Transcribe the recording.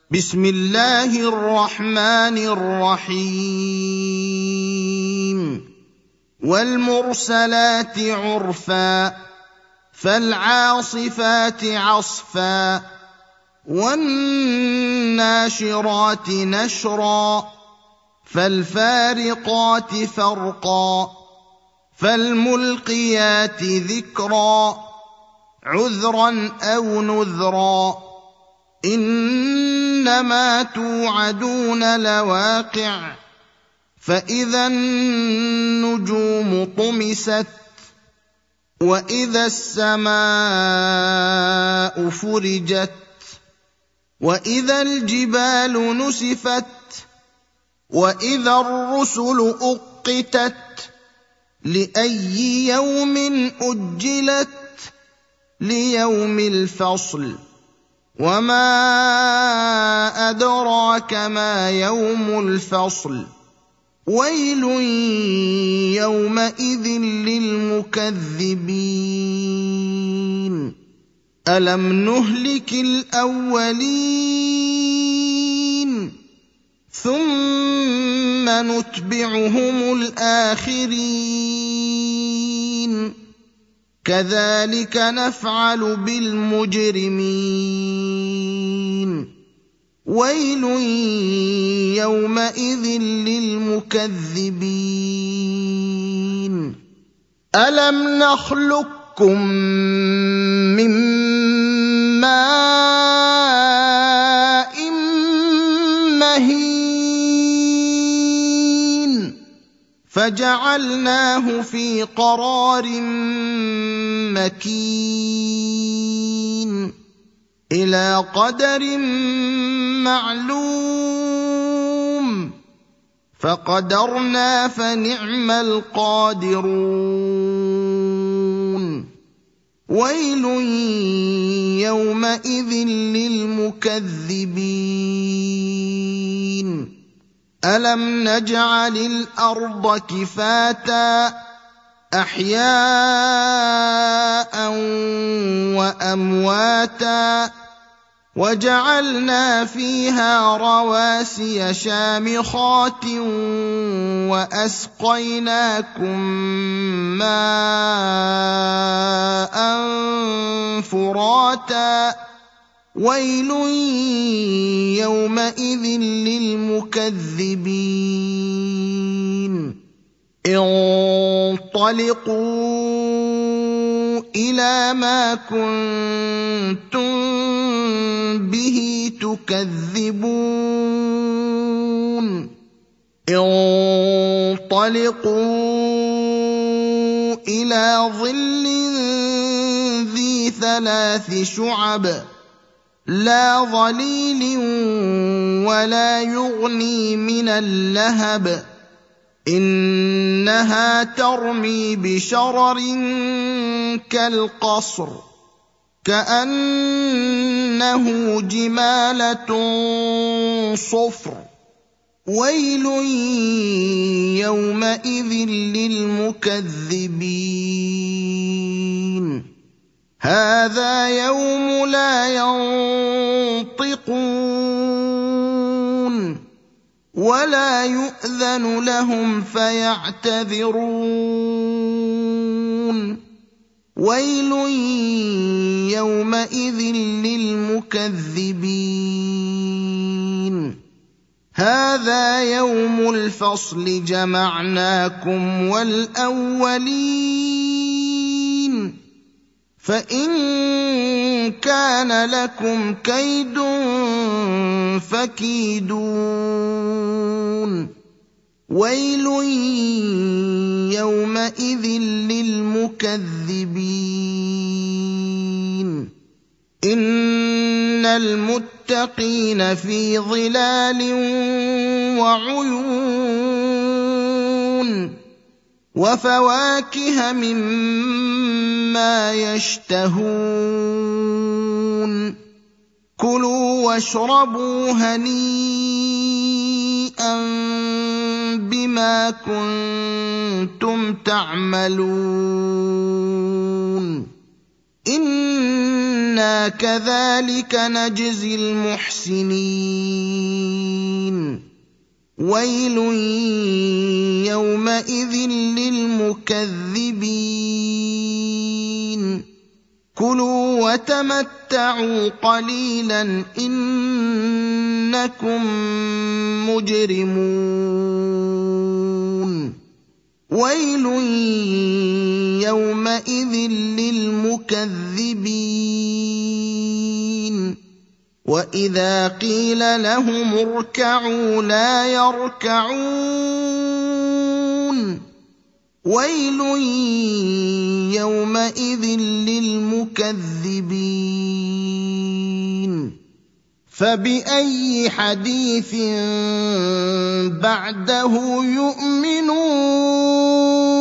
بسم الله الرحمن الرحيم والمرسلات عرفا فالعاصفات عصفا والناشرات نشرا فالفارقات فرقا فالملقيات ذكرا عذرا أو نذرا إنما توعدون لواقع فإذا النجوم طمست وإذا السماء فرجت وإذا الجبال نسفت وإذا الرسل أقتت لأي يوم أجلت ليوم الفصل وما أدراك ما يوم الفصل ويل يومئذ للمكذبين ألم نهلك الأولين ثم نتبعهم الآخرين كذلك نفعل بالمجرمين ويل يومئذ للمكذبين ألم نخلقكم من ماء مهين فجعلناه في قرار مكين إلى قدر معلوم فقدرنا فنعم القادرون ويل يومئذ للمكذبين ألم نجعل الأرض كفاتا أحياء وأمواتا وجعلنا فيها رواسي شامخات وأسقيناكم ماء فراتا ويل يومئذ للمكذبين انطلقوا إلى ما كنتم به تكذبون انطلقوا إلى ظل ذي 3 شعب لا ظليل ولا يغني من اللهب إنها ترمي بشرر كالقصر كأنه جمالة صفر ويل يومئذ للمكذبين هذا يوم لا ينطقون ولا يؤذن لهم فيعتذرون ويل يومئذ للمكذبين هذا يوم الفصل جمعناكم والأولين فإن كان لكم كيد فكيدون ويل يومئذ للمكذبين إن المتقين في ظلال وعيون وفواكه مما يشتهون كلوا واشربوا هنيئا بما كنتم تعملون إنا كذلك نجزي المحسنين ويل يومئذ للمكذبين كلوا وتمتعوا قليلا إنكم مجرمون ويل يومئذ للمكذبين وإذا قيل لهم اركعوا لا يركعون ويل يومئذ للمكذبين فبأي حديث بعده يؤمنون